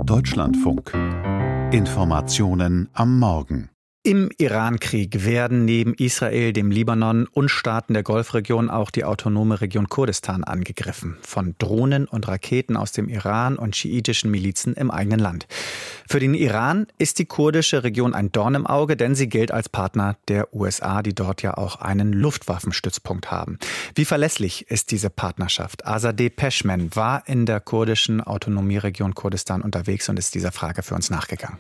Deutschlandfunk. Informationen am Morgen. Im Irankrieg werden neben Israel, dem Libanon und Staaten der Golfregion auch die autonome Region Kurdistan angegriffen. Von Drohnen und Raketen aus dem Iran und schiitischen Milizen im eigenen Land. Für den Iran ist die kurdische Region ein Dorn im Auge, denn sie gilt als Partner der USA, die dort ja auch einen Luftwaffenstützpunkt haben. Wie verlässlich ist diese Partnerschaft? Azadeh Peschman war in der kurdischen Autonomieregion Kurdistan unterwegs und ist dieser Frage für uns nachgegangen.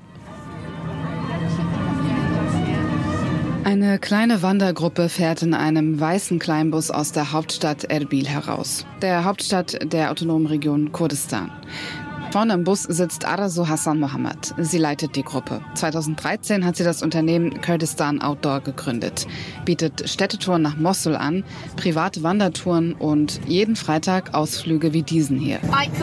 Eine kleine Wandergruppe fährt in einem weißen Kleinbus aus der Hauptstadt Erbil heraus, der Hauptstadt der autonomen Region Kurdistan. Vorne im Bus sitzt Arazu Hassan Mohammed. Sie leitet die Gruppe. 2013 hat sie das Unternehmen Kurdistan Outdoor gegründet, bietet Städtetouren nach Mosul an, private Wandertouren und jeden Freitag Ausflüge wie diesen hier.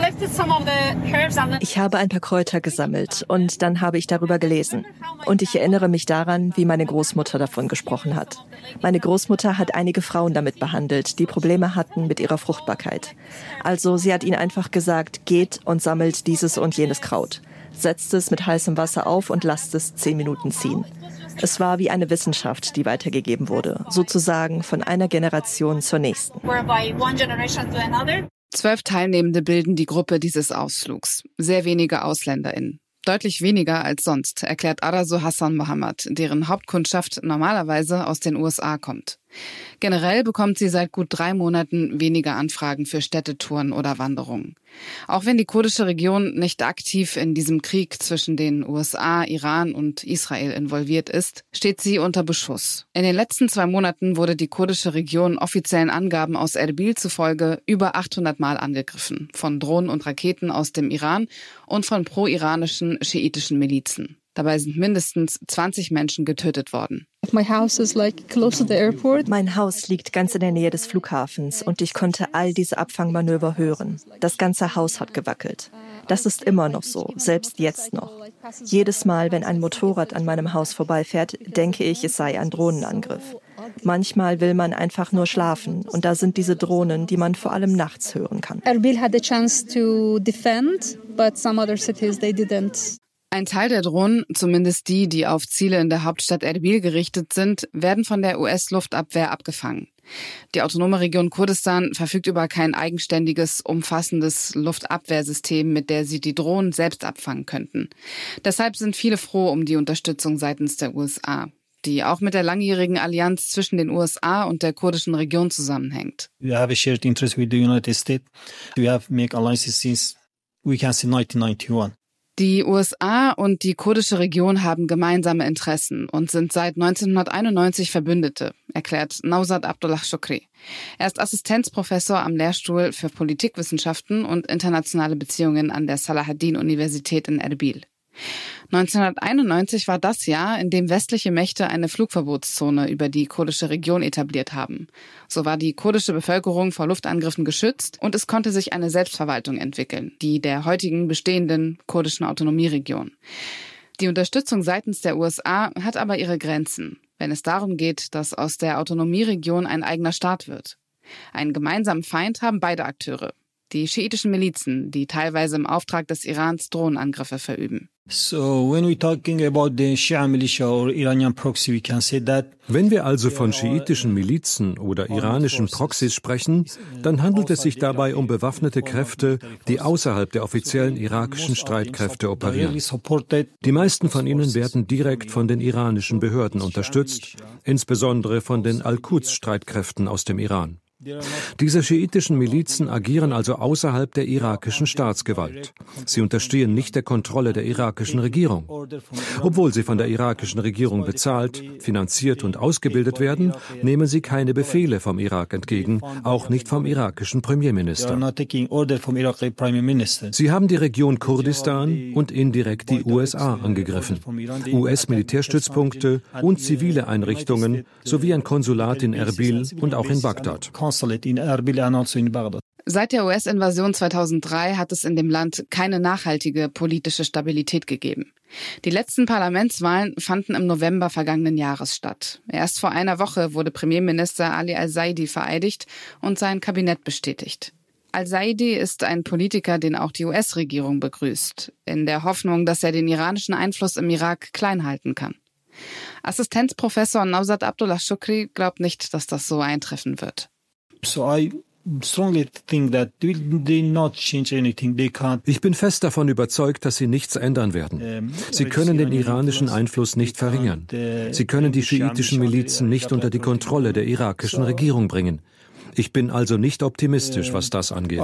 Ich habe ein paar Kräuter gesammelt und dann habe ich darüber gelesen. Und ich erinnere mich daran, wie meine Großmutter davon gesprochen hat. Meine Großmutter hat einige Frauen damit behandelt, die Probleme hatten mit ihrer Fruchtbarkeit. Also sie hat ihnen einfach gesagt, geht und sammelt dieses und jenes Kraut. Setzt es mit heißem Wasser auf und lasst es 10 Minuten ziehen. Es war wie eine Wissenschaft, die weitergegeben wurde, sozusagen von einer Generation zur nächsten. 12 Teilnehmende bilden die Gruppe dieses Ausflugs, sehr wenige AusländerInnen. Deutlich weniger als sonst, erklärt Arazu Hassan Mohammed, deren Hauptkundschaft normalerweise aus den USA kommt. Generell bekommt sie seit gut 3 Monaten weniger Anfragen für Städtetouren oder Wanderungen. Auch wenn die kurdische Region nicht aktiv in diesem Krieg zwischen den USA, Iran und Israel involviert ist, steht sie unter Beschuss. In den letzten 2 Monaten wurde die kurdische Region offiziellen Angaben aus Erbil zufolge über 800 Mal angegriffen, von Drohnen und Raketen aus dem Iran und von pro-iranischen schiitischen Milizen. Dabei sind mindestens 20 Menschen getötet worden. Mein Haus liegt ganz in der Nähe des Flughafens und ich konnte all diese Abfangmanöver hören. Das ganze Haus hat gewackelt. Das ist immer noch so, selbst jetzt noch. Jedes Mal, wenn ein Motorrad an meinem Haus vorbeifährt, denke ich, es sei ein Drohnenangriff. Manchmal will man einfach nur schlafen und da sind diese Drohnen, die man vor allem nachts hören kann. Erbil had a chance to defend, but some other cities they didn't. Ein Teil der Drohnen, zumindest die, die auf Ziele in der Hauptstadt Erbil gerichtet sind, werden von der US-Luftabwehr abgefangen. Die autonome Region Kurdistan verfügt über kein eigenständiges, umfassendes Luftabwehrsystem, mit der sie die Drohnen selbst abfangen könnten. Deshalb sind viele froh um die Unterstützung seitens der USA, die auch mit der langjährigen Allianz zwischen den USA und der kurdischen Region zusammenhängt. We have a shared interest with the United States. We have made alliances since we can say 1991. Die USA und die kurdische Region haben gemeinsame Interessen und sind seit 1991 Verbündete, erklärt Nausad Abdullah Shukri. Er ist Assistenzprofessor am Lehrstuhl für Politikwissenschaften und internationale Beziehungen an der Salahaddin-Universität in Erbil. 1991 war das Jahr, in dem westliche Mächte eine Flugverbotszone über die kurdische Region etabliert haben. So war die kurdische Bevölkerung vor Luftangriffen geschützt und es konnte sich eine Selbstverwaltung entwickeln, die der heutigen bestehenden kurdischen Autonomieregion. Die Unterstützung seitens der USA hat aber ihre Grenzen, wenn es darum geht, dass aus der Autonomieregion ein eigener Staat wird. Einen gemeinsamen Feind haben beide Akteure, die schiitischen Milizen, die teilweise im Auftrag des Irans Drohnenangriffe verüben. Wenn wir also von schiitischen Milizen oder iranischen Proxys sprechen, dann handelt es sich dabei um bewaffnete Kräfte, die außerhalb der offiziellen irakischen Streitkräfte operieren. Die meisten von ihnen werden direkt von den iranischen Behörden unterstützt, insbesondere von den Al-Quds-Streitkräften aus dem Iran. Diese schiitischen Milizen agieren also außerhalb der irakischen Staatsgewalt. Sie unterstehen nicht der Kontrolle der irakischen Regierung. Obwohl sie von der irakischen Regierung bezahlt, finanziert und ausgebildet werden, nehmen sie keine Befehle vom Irak entgegen, auch nicht vom irakischen Premierminister. Sie haben die Region Kurdistan und indirekt die USA angegriffen. US-Militärstützpunkte und zivile Einrichtungen sowie ein Konsulat in Erbil und auch in Bagdad. Seit der US-Invasion 2003 hat es in dem Land keine nachhaltige politische Stabilität gegeben. Die letzten Parlamentswahlen fanden im November vergangenen Jahres statt. Erst vor einer Woche wurde Premierminister Ali al-Zaidi vereidigt und sein Kabinett bestätigt. Al-Zaidi ist ein Politiker, den auch die US-Regierung begrüßt, in der Hoffnung, dass er den iranischen Einfluss im Irak klein halten kann. Assistenzprofessor Naushat Abdullah Shukri glaubt nicht, dass das so eintreffen wird. Ich bin fest davon überzeugt, dass sie nichts ändern werden. Sie können den iranischen Einfluss nicht verringern. Sie können die schiitischen Milizen nicht unter die Kontrolle der irakischen Regierung bringen. Ich bin also nicht optimistisch, was das angeht.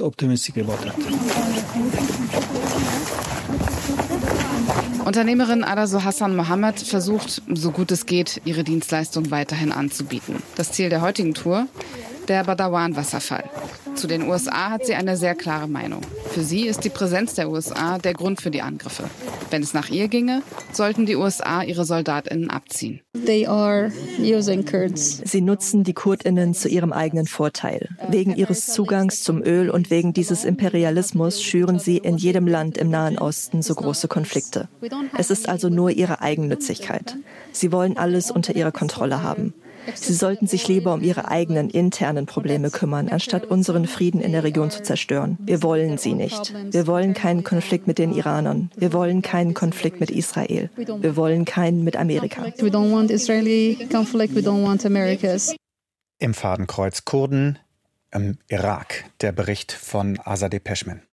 Unternehmerin Arazu Hassan Mohammed versucht, so gut es geht, ihre Dienstleistung weiterhin anzubieten. Das Ziel der heutigen Tour? Der Badawan-Wasserfall. Zu den USA hat sie eine sehr klare Meinung. Für sie ist die Präsenz der USA der Grund für die Angriffe. Wenn es nach ihr ginge, sollten die USA ihre SoldatInnen abziehen. They are using Kurds. Sie nutzen die KurdInnen zu ihrem eigenen Vorteil. Wegen ihres Zugangs zum Öl und wegen dieses Imperialismus schüren sie in jedem Land im Nahen Osten so große Konflikte. Es ist also nur ihre Eigennützigkeit. Sie wollen alles unter ihrer Kontrolle haben. Sie sollten sich lieber um ihre eigenen internen Probleme kümmern, anstatt unseren Frieden in der Region zu zerstören. Wir wollen sie nicht. Wir wollen keinen Konflikt mit den Iranern. Wir wollen keinen Konflikt mit Israel. Wir wollen keinen mit Amerika. We don't want Israeli conflict. We don't want America's. Im Fadenkreuz Kurden im Irak. Der Bericht von Azadeh Peschman.